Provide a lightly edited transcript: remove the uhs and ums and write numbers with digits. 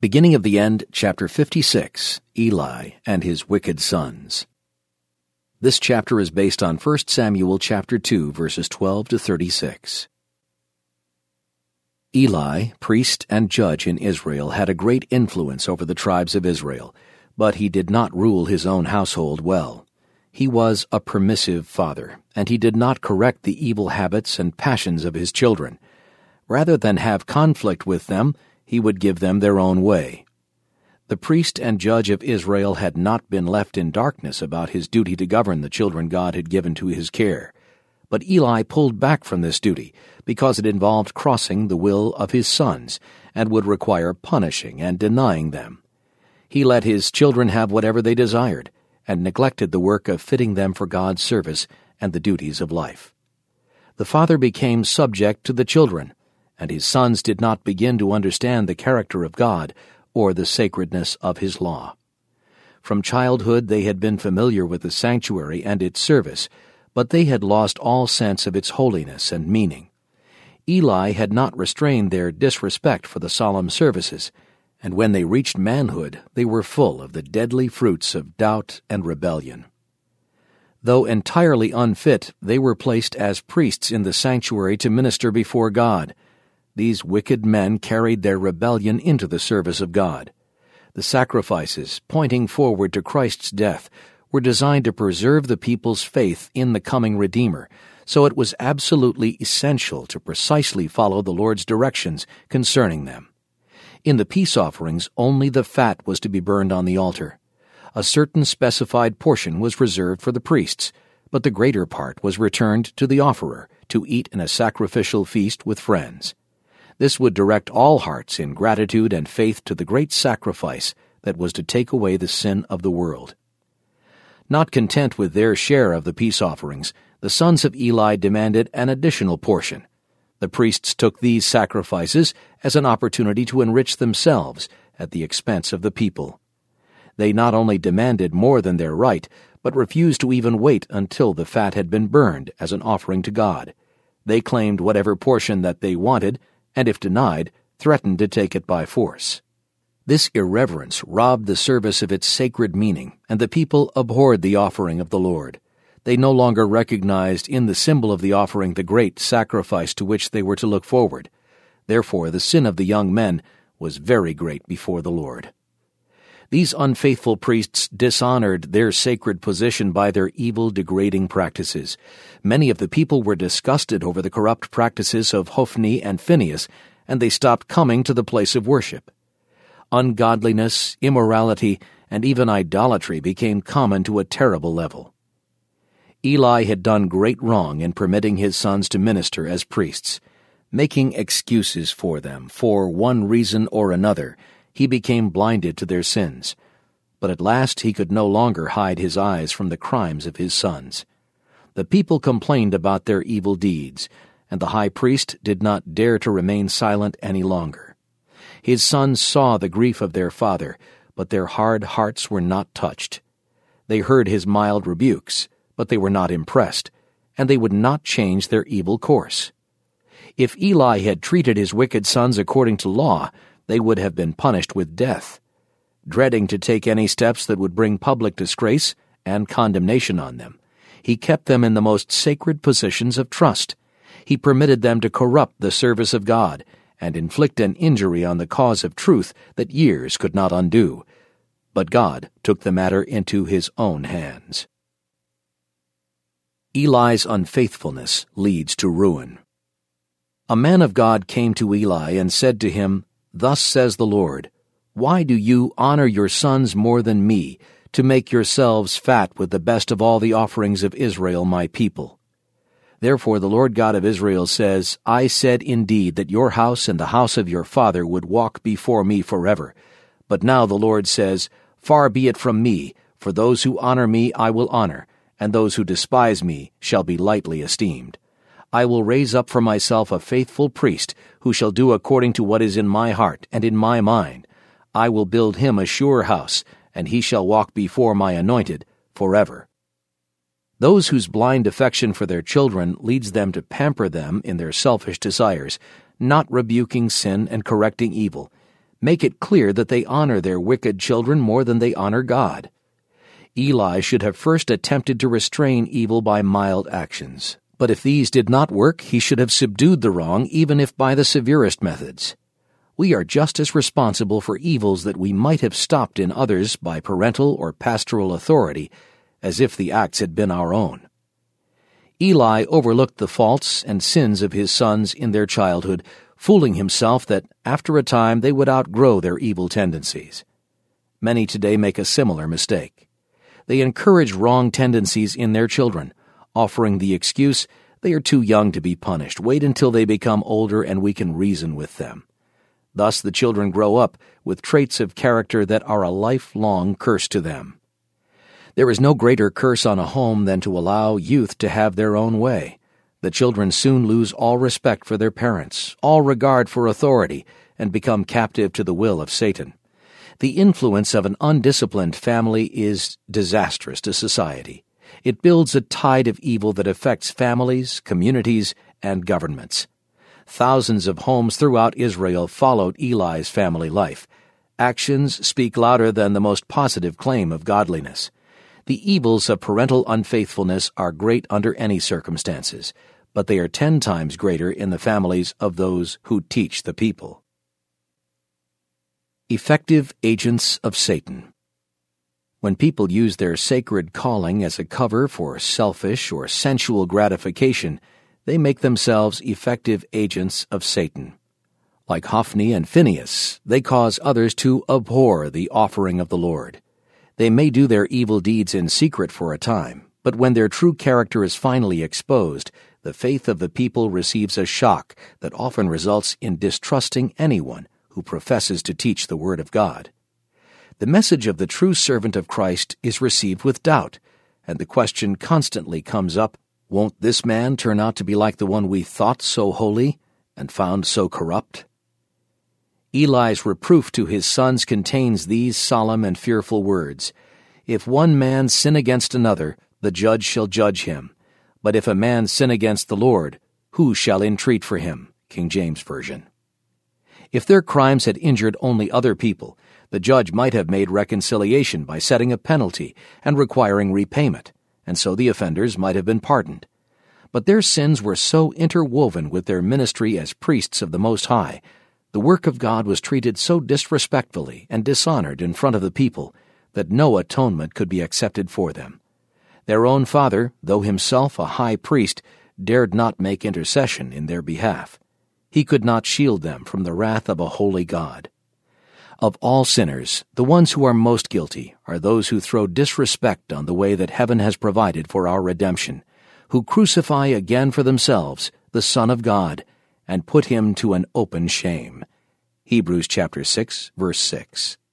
Beginning of the End, chapter 56, Eli and his wicked sons. This chapter is based on 1 Samuel chapter 2, verses 12 to 36. Eli, priest and judge in Israel, had a great influence over the tribes of Israel, but he did not rule his own household well. He was a permissive father, and he did not correct the evil habits and passions of his children. Rather than have conflict with them, he would give them their own way. The priest and judge of Israel had not been left in darkness about his duty to govern the children God had given to his care. But Eli pulled back from this duty because it involved crossing the will of his sons and would require punishing and denying them. He let his children have whatever they desired and neglected the work of fitting them for God's service and the duties of life. The father became subject to the children, and his sons did not begin to understand the character of God or the sacredness of his law. From childhood they had been familiar with the sanctuary and its service, but they had lost all sense of its holiness and meaning. Eli had not restrained their disrespect for the solemn services, and when they reached manhood they were full of the deadly fruits of doubt and rebellion. Though entirely unfit, they were placed as priests in the sanctuary to minister before God. These wicked men carried their rebellion into the service of God. The sacrifices, pointing forward to Christ's death, were designed to preserve the people's faith in the coming Redeemer, so it was absolutely essential to precisely follow the Lord's directions concerning them. In the peace offerings, only the fat was to be burned on the altar. A certain specified portion was reserved for the priests, but the greater part was returned to the offerer to eat in a sacrificial feast with friends. This would direct all hearts in gratitude and faith to the great sacrifice that was to take away the sin of the world. Not content with their share of the peace offerings, the sons of Eli demanded an additional portion. The priests took these sacrifices as an opportunity to enrich themselves at the expense of the people. They not only demanded more than their right, but refused to even wait until the fat had been burned as an offering to God. They claimed whatever portion that they wanted, and if denied, threatened to take it by force. This irreverence robbed the service of its sacred meaning, and the people abhorred the offering of the Lord. They no longer recognized in the symbol of the offering the great sacrifice to which they were to look forward. Therefore, the sin of the young men was very great before the Lord. These unfaithful priests dishonored their sacred position by their evil, degrading practices. Many of the people were disgusted over the corrupt practices of Hophni and Phinehas, and they stopped coming to the place of worship. Ungodliness, immorality, and even idolatry became common to a terrible level. Eli had done great wrong in permitting his sons to minister as priests. Making excuses for them for one reason or another, he became blinded to their sins. But at last he could no longer hide his eyes from the crimes of his sons. The people complained about their evil deeds, and the high priest did not dare to remain silent any longer. His sons saw the grief of their father, but their hard hearts were not touched. They heard his mild rebukes, but they were not impressed, and they would not change their evil course. If Eli had treated his wicked sons according to law, they would have been punished with death. Dreading to take any steps that would bring public disgrace and condemnation on them, he kept them in the most sacred positions of trust. He permitted them to corrupt the service of God and inflict an injury on the cause of truth that years could not undo. But God took the matter into his own hands. Eli's unfaithfulness leads to ruin. A man of God came to Eli and said to him, "Thus says the Lord, why do you honor your sons more than me, to make yourselves fat with the best of all the offerings of Israel my people? Therefore the Lord God of Israel says, I said indeed that your house and the house of your father would walk before me forever. But now the Lord says, Far be it from me, for those who honor me I will honor, and those who despise me shall be lightly esteemed. I will raise up for myself a faithful priest, who shall do according to what is in my heart and in my mind. I will build him a sure house, and he shall walk before my anointed forever." Those whose blind affection for their children leads them to pamper them in their selfish desires, not rebuking sin and correcting evil, Make it clear that they honor their wicked children more than they honor God. Eli should have first attempted to restrain evil by mild actions, but if these did not work, he should have subdued the wrong, even if by the severest methods. We are just as responsible for evils that we might have stopped in others by parental or pastoral authority as if the acts had been our own. Eli overlooked the faults and sins of his sons in their childhood, fooling himself that after a time they would outgrow their evil tendencies. Many today make a similar mistake. They encourage wrong tendencies in their children, offering the excuse, "They are too young to be punished. Wait until they become older and we can reason with them." Thus the children grow up with traits of character that are a lifelong curse to them. There is no greater curse on a home than to allow youth to have their own way. The children soon lose all respect for their parents, all regard for authority, and become captive to the will of Satan. The influence of an undisciplined family is disastrous to society. It builds a tide of evil that affects families, communities, and governments. Thousands of homes throughout Israel followed Eli's family life. Actions speak louder than the most positive claim of godliness. The evils of parental unfaithfulness are great under any circumstances, but they are 10 times greater in the families of those who teach the people. Effective agents of Satan. When people use their sacred calling as a cover for selfish or sensual gratification, they make themselves effective agents of Satan. Like Hophni and Phinehas, they cause others to abhor the offering of the Lord. They may do their evil deeds in secret for a time, but when their true character is finally exposed, the faith of the people receives a shock that often results in distrusting anyone who professes to teach the Word of God. The message of the true servant of Christ is received with doubt, and the question constantly comes up, won't this man turn out to be like the one we thought so holy and found so corrupt? Eli's reproof to his sons contains these solemn and fearful words, "If one man sin against another, the judge shall judge him. But if a man sin against the Lord, who shall entreat for him?" King James Version. If their crimes had injured only other people, the judge might have made reconciliation by setting a penalty and requiring repayment, and so the offenders might have been pardoned. But their sins were so interwoven with their ministry as priests of the Most High, the work of God was treated so disrespectfully and dishonored in front of the people that no atonement could be accepted for them. Their own father, though himself a high priest, dared not make intercession in their behalf. He could not shield them from the wrath of a holy God. Of all sinners, the ones who are most guilty are those who throw disrespect on the way that heaven has provided for our redemption, who crucify again for themselves the Son of God and put him to an open shame. Hebrews chapter 6, verse 6.